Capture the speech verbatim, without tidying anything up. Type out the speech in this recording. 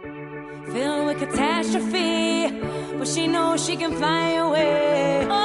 filled with catastrophe, but she knows she can fly away. Oh,